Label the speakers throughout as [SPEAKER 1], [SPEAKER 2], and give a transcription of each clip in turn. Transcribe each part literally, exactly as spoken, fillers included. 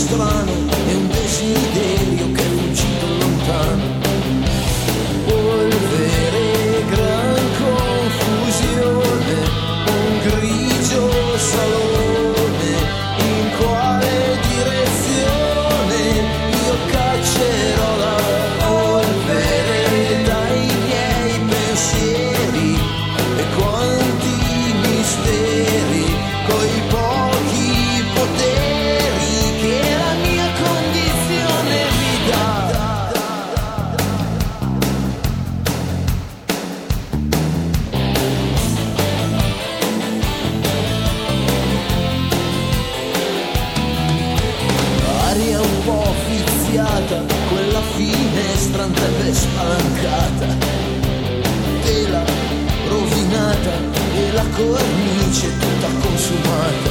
[SPEAKER 1] strano e un desiderio che è fuggito lontano. Polvere, gran confusione, un grigio salone, in quale direzione io caccerò la polvere dai miei pensieri e quanti misteri coi pochi poteri che la mia condizione mi dà. Aria un po' viziata, quella finestra andrebbe spalancata, tela rovinata e la cornice tutta consumata.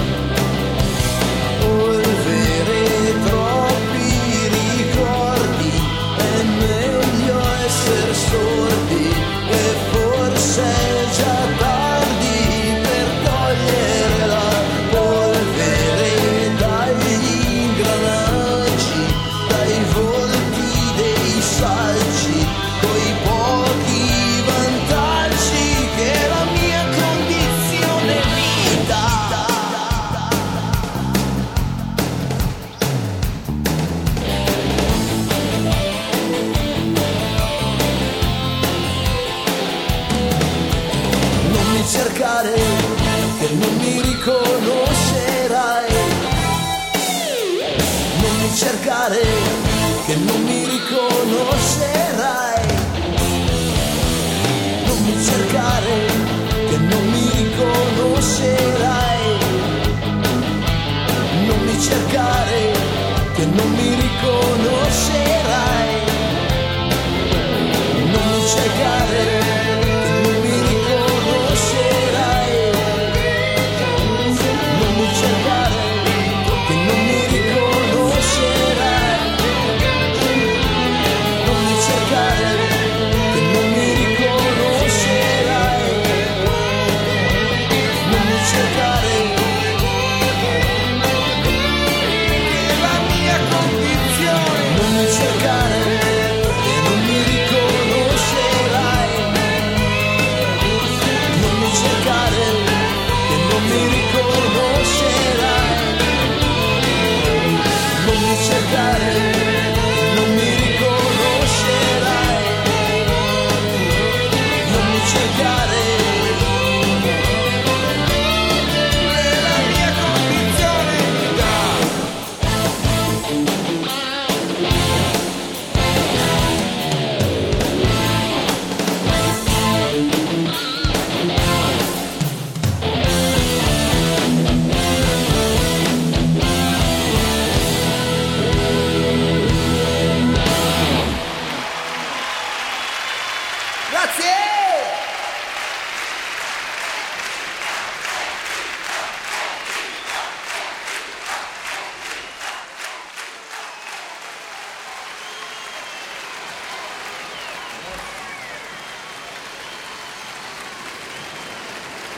[SPEAKER 1] Polvere, troppi ricordi, è meglio essere sordi e forse è già tardi per togliere la polvere dagli ingranaggi, dai volti dei saggi, coi pochi vantaggi che la mia condizione mi dà. Non mi cercare, che non mi riconoscerai. Non mi cercare, che non mi riconoscerai.